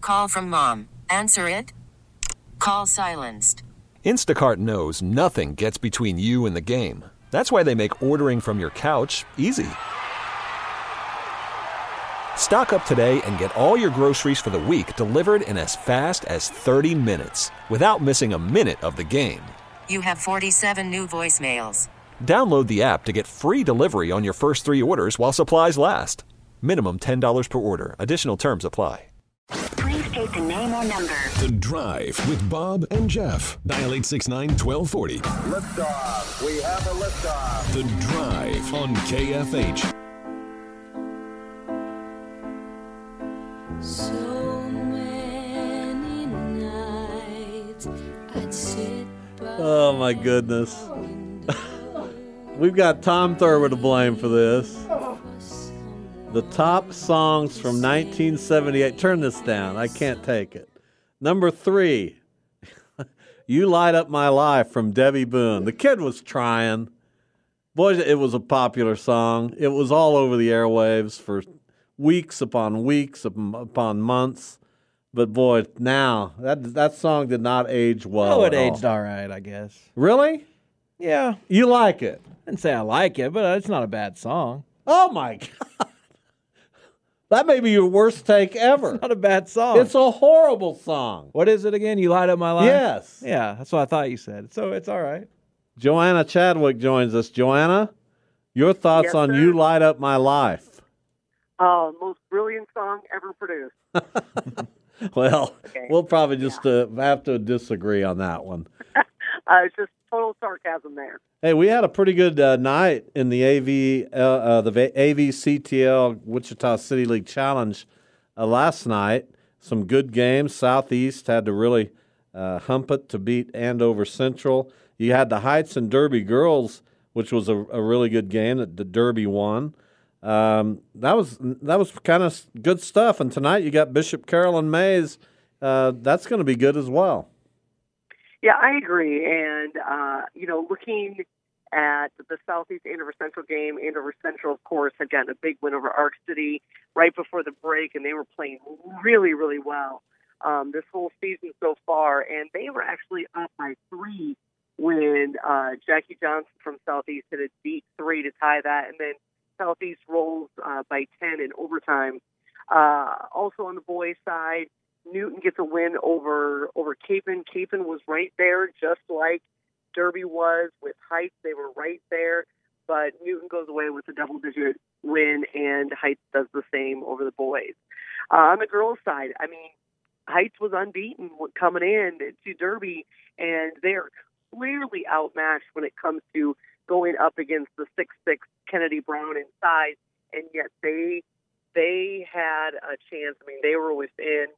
Call from mom. Answer it. Call silenced. Instacart knows nothing gets between you and the game. That's why they make ordering from your couch easy. Stock up today and get all your groceries for the week delivered in as fast as 30 minutes without missing a minute of the game. You have 47 new voicemails. Download the app to get free delivery on your first 3 orders while supplies last. Minimum $10 per order. Additional terms apply. Please state the name or number. The Drive with Bob and Jeff. Dial 869-1240. Liftoff. We have a liftoff. The Drive on KFH. So many nights I'd sit by. Oh, my goodness. We've got Tom Thurber to blame for this. The top songs from 1978. Turn this down. I can't take it. Number 3, You Light Up My Life from Debbie Boone. The kid was trying. Boy, it was a popular song. It was all over the airwaves for weeks upon weeks upon months. But boy, now, that song did not age well. Oh, it at aged all. all right, I guess. Really? Yeah. You like it? I didn't say I like it, but it's not a bad song. Oh, my God. That may be your worst take ever. It's not a bad song. It's a horrible song. What is it again? You Light Up My Life? Yes. Yeah, that's what I thought you said. So it's all right. Joanna Chadwick joins us. Joanna, your thoughts Yes, on sir. You Light Up My Life? Most brilliant song ever produced. Well, Okay. we'll probably just have to disagree on that one. It's just total sarcasm there. Hey, we had a pretty good night in the AVCTL Wichita City League Challenge last night. Some good games. Southeast had to really hump it to beat Andover Central. You had the Heights and Derby girls, which was a really good game that the Derby won. That was kind of good stuff. And tonight you got Bishop Carolyn Mays. That's going to be good as well. Yeah, I agree. And, looking at the Southeast Andover Central game, Andover Central, of course, had gotten a big win over Arc City right before the break, and they were playing really, really well this whole season so far. And they were actually up by 3 when Jackie Johnson from Southeast hit a deep 3 to tie that. And then Southeast rolls by 10 in overtime. Also on the boys' side, Newton gets a win over Capon. Capon was right there, just like Derby was with Heights. They were right there, but Newton goes away with a double-digit win, and Heights does the same over the boys. On the girls' side, I mean, Heights was unbeaten coming in to Derby, and they're clearly outmatched when it comes to going up against the 6'6" Kennedy Brown in size, and yet they had a chance. I mean, they were within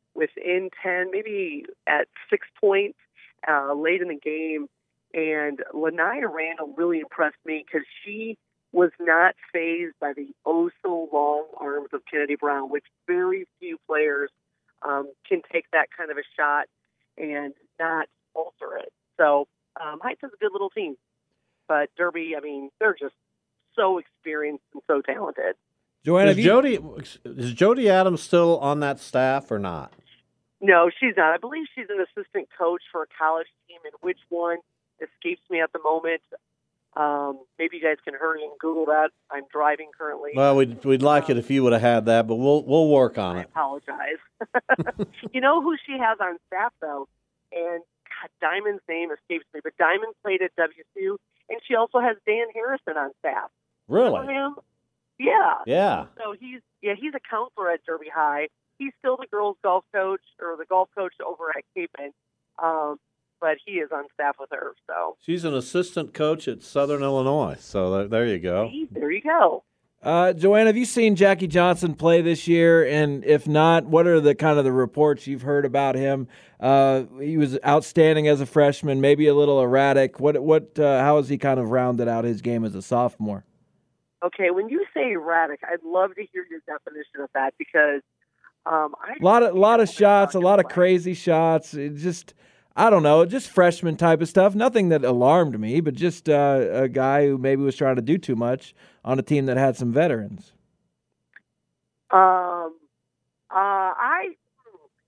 10, maybe at 6 points late in the game. And Lanaya Randall really impressed me because she was not fazed by the oh-so-long arms of Kennedy Brown, which very few players can take that kind of a shot and not alter it. So Heights is a good little team. But Derby, I mean, they're just so experienced and so talented. Joanna, Is Jody Adams still on that staff or not? No, she's not. I believe she's an assistant coach for a college team, and which one escapes me at the moment. Maybe you guys can hurry and Google that. I'm driving currently. Well, we'd like it if you would have had that, but we'll work on I it. apologize. You know who she has on staff, though? And God, Diamond's name escapes me, but Diamond played at WSU, and she also has Dan Harrison on staff. Really? Remember him? Yeah. Yeah. So he's a counselor at Derby High. He's still the girls' golf coach or the golf coach over at Capon, but he is on staff with her. So She's an assistant coach at Southern Illinois. So there you go. there you go. Joanna, have you seen Jackie Johnson play this year? And if not, what are the kind of the reports you've heard about him? He was outstanding as a freshman, maybe a little erratic. How has he kind of rounded out his game as a sophomore? Okay, when you say erratic, I'd love to hear your definition of that because a lot of shots, a lot of crazy shots. I don't know, just freshman type of stuff. Nothing that alarmed me, but just a guy who maybe was trying to do too much on a team that had some veterans.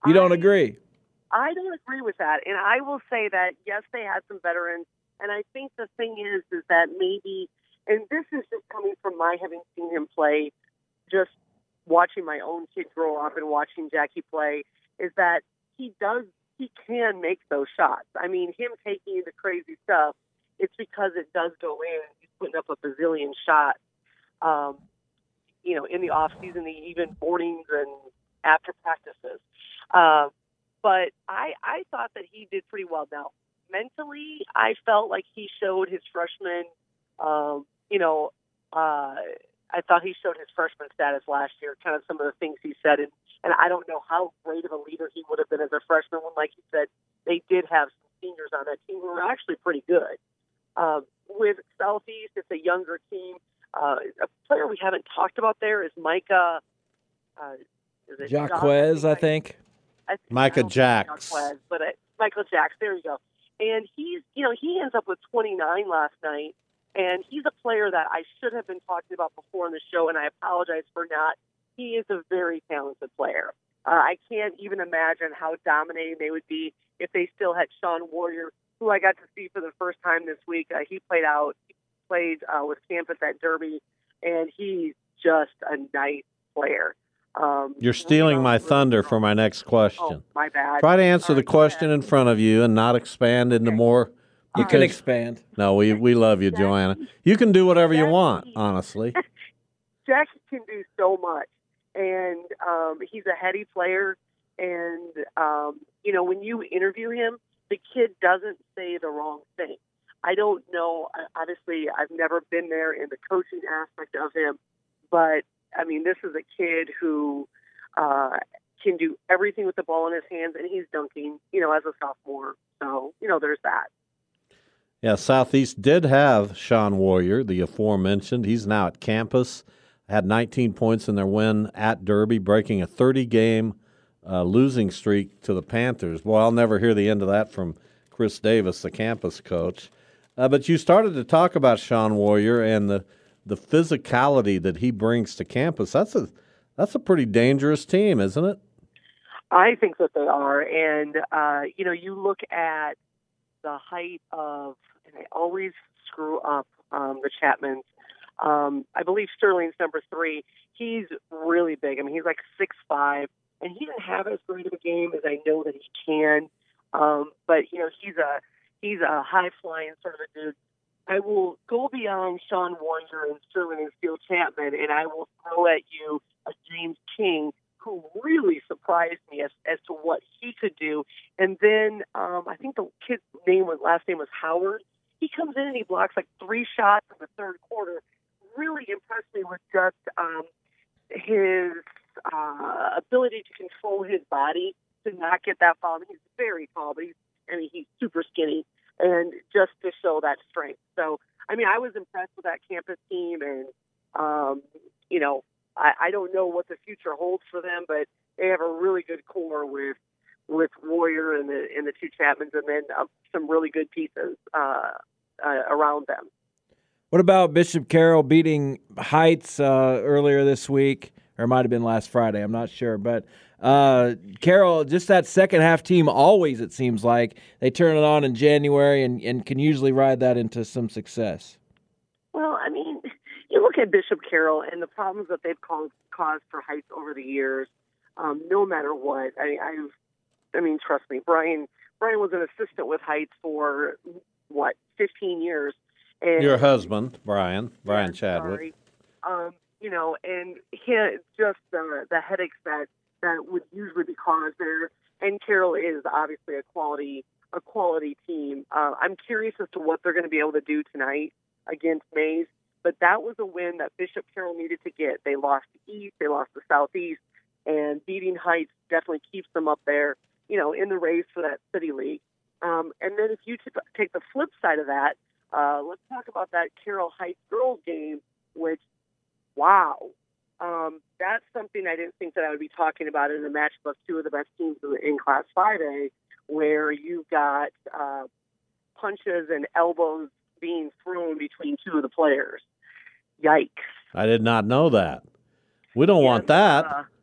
You don't agree? I don't agree with that. And I will say that, yes, they had some veterans. And I think the thing is that maybe, and this is just coming from my having seen him play, just watching my own kid grow up and watching Jackie play, is that he can make those shots. I mean, him taking the crazy stuff, it's because it does go in. He's putting up a bazillion shots, in the off season, the even mornings and after practices. But I thought that he did pretty well. Now, mentally, I felt like he showed his freshman, I thought he showed his freshman status last year, kind of some of the things he said. And I don't know how great of a leader he would have been as a freshman when, like you said, they did have some seniors on that team who were actually pretty good. With Southeast, it's a younger team. A player we haven't talked about there is Micah. Jaquez, I think. Micah Jacks. Michael Jacks, there you go. And he ends up with 29 last night. And he's a player that I should have been talking about before in the show, and I apologize for not. He is a very talented player. I can't even imagine how dominating they would be if they still had Sean Warrior, who I got to see for the first time this week. He played with campus at Derby, and he's just a nice player. You're stealing my thunder for my next question. Oh, my bad. Try to answer the question in front of you and not expand into more. You can expand. No, we love you, Joanna. You can do whatever you want, honestly. Jackie can do so much, and he's a heady player. And when you interview him, the kid doesn't say the wrong thing. I don't know. Obviously, I've never been there in the coaching aspect of him, but I mean, this is a kid who can do everything with the ball in his hands, and he's dunking, as a sophomore. So, there's that. Yeah, Southeast did have Sean Warrior, the aforementioned. He's now at campus. Had 19 points in their win at Derby, breaking a 30-game losing streak to the Panthers. Boy, I'll never hear the end of that from Chris Davis, the campus coach. But you started to talk about Sean Warrior and the physicality that he brings to campus. That's a pretty dangerous team, isn't it? I think that they are. And, you look at the height of, and I always screw up the Chapmans. I believe Sterling's number 3. He's really big. I mean, he's like 6'5", and he didn't have as great of a game as I know that he can. But he's a high-flying sort of a dude. I will go beyond Sean Warrior and Sterling and Steele Chapman, and I will throw at you a James King, who really surprised me as to what he could do. And then I think the kid's last name was Howard. He comes in and he blocks like 3 shots in the third quarter. Really impressed me with just his ability to control his body to not get that foul. I mean, he's very tall, but he's super skinny, and just to show that strength. So, I mean, I was impressed with that campus team, and I don't know what the future holds for them, but they have a really good core with Warrior and the 2 Chapmans, and then some really good pieces around them. What about Bishop Carroll beating Heights earlier this week, or it might have been last Friday? I'm not sure, but Carroll, just that second half team, always it seems like they turn it on in January and can usually ride that into some success. Well, I mean, you look at Bishop Carroll and the problems that they've caused for Heights over the years. No matter what, I mean, trust me, Brian was an assistant with Heights for 15 years. And your husband, Brian Chadwick. Sorry. And just the headaches that would usually be caused there. And Carroll is obviously a quality team. I'm curious as to what they're going to be able to do tonight against Mays. But that was a win that Bishop Carroll needed to get. They lost to East, they lost to Southeast, and beating Heights definitely keeps them up there, in the race for that City League. And then if you take the flip side of that, let's talk about that Carroll Heights girls game, which, wow, that's something I didn't think that I would be talking about in a matchup of 2 of the best teams in Class 5A, where you've got punches and elbows being thrown between 2 of the players. Yikes. I did not know that. We don't want that.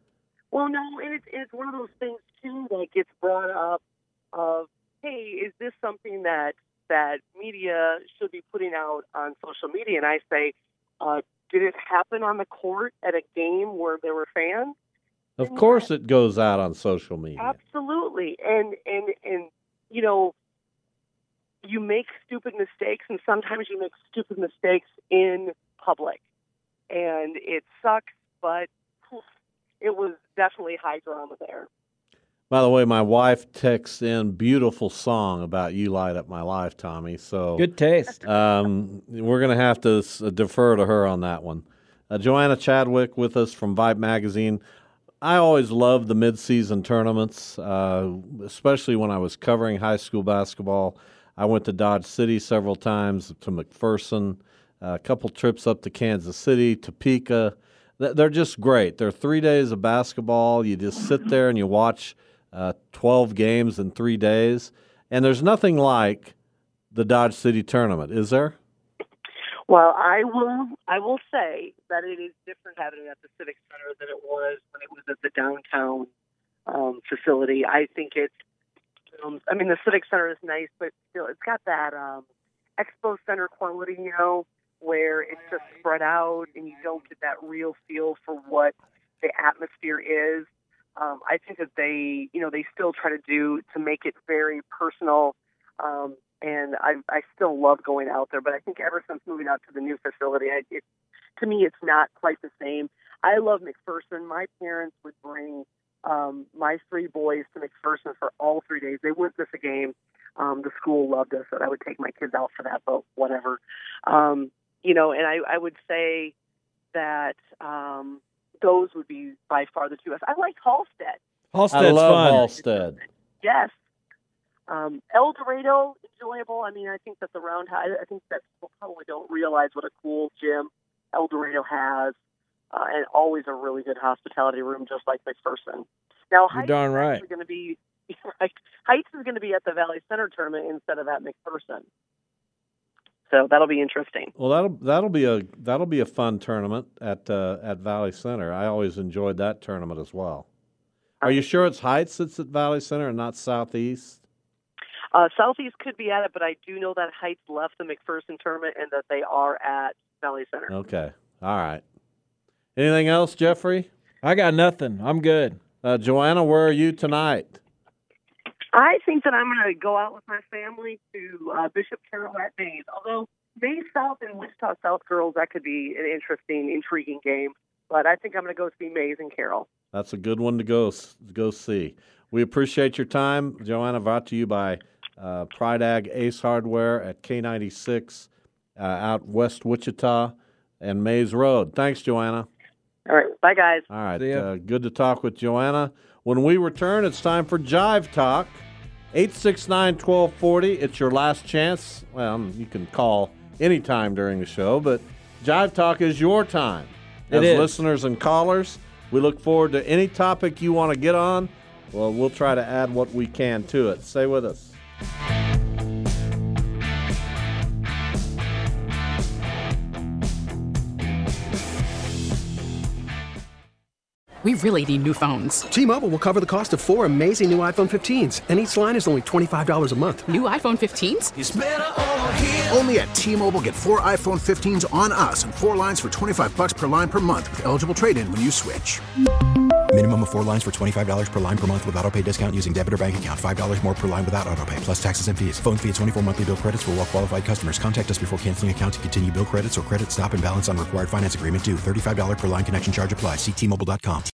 Well, no, and it's one of those things, too, that gets brought up of, hey, is this something that media should be putting out on social media? And I say, did it happen on the court at a game where there were fans? Of course it goes out on social media. Absolutely. And you know, you make stupid mistakes, and sometimes you make stupid mistakes in public. And it sucks, but it was definitely high drama there. By the way, my wife texts in beautiful song about You Light Up My Life, Tommy. So Good taste. we're going to have to defer to her on that one. Joanna Chadwick with us from Vibe Magazine. I always loved the midseason tournaments, especially when I was covering high school basketball. I went to Dodge City several times, to McPherson, a couple trips up to Kansas City, Topeka. They're just great. They're 3 days of basketball. You just sit there and you watch 12 games in 3 days. And there's nothing like the Dodge City tournament, is there? Well, I will say that it is different having it at the Civic Center than it was when it was at the downtown facility. I think it's, the Civic Center is nice, but still, it's got that Expo Center quality, you know, where it's just spread out and you don't get that real feel for what the atmosphere is. I think that they still try to make it very personal. And I still love going out there, but I think ever since moving out to the new facility, to me, it's not quite the same. I love McPherson. My parents would bring my 3 boys to McPherson for all 3 days. They wouldn't miss a game. The school loved us, and I would take my kids out for that, but whatever. And I would say that those would be by far the 2 best. I like Halstead. Halstead's I love fun. Halstead. Yes. El Dorado, enjoyable. I mean, I think that the Roundhouse, I think that people probably don't realize what a cool gym El Dorado has, and always a really good hospitality room, just like McPherson. Now, You're darn right. Heights is going to be at the Valley Center tournament instead of at McPherson. So that'll be interesting. Well, that'll be a fun tournament at Valley Center. I always enjoyed that tournament as well. Are you sure it's Heights that's at Valley Center and not Southeast? Southeast could be at it, but I do know that Heights left the McPherson tournament and that they are at Valley Center. Okay. All right. Anything else, Jeffrey? I got nothing. I'm good. Joanna, where are you tonight? I think that I'm going to go out with my family to Bishop Carroll at Mays. Although Mays South and Wichita South girls, that could be an interesting, intriguing game. But I think I'm going to go see Mays and Carroll. That's a good one to go see. We appreciate your time. Joanna, brought to you by Pride Ag Ace Hardware at K96 out West Wichita and Mays Road. Thanks, Joanna. All right. Bye, guys. All right. Good to talk with Joanna. When we return, it's time for Jive Talk. 869-1240. It's your last chance. Well, you can call anytime during the show, but Jive Talk is your time. As listeners and callers, we look forward to any topic you want to get on. Well, we'll try to add what we can to it. Stay with us. We really need new phones. T-Mobile will cover the cost of 4 amazing new iPhone 15s, and each line is only $25 a month. New iPhone 15s? It's better over here. Only at T-Mobile, get 4 iPhone 15s on us and 4 lines for $25 per line per month with eligible trade-in when you switch. Minimum of 4 lines for $25 per line per month with autopay discount using debit or bank account. $5 more per line without autopay, plus taxes and fees. Phone fee at 24 monthly bill credits for well-qualified customers. Contact us before canceling account to continue bill credits or credit stop and balance on required finance agreement due. $35 per line connection charge applies. See T-Mobile.com.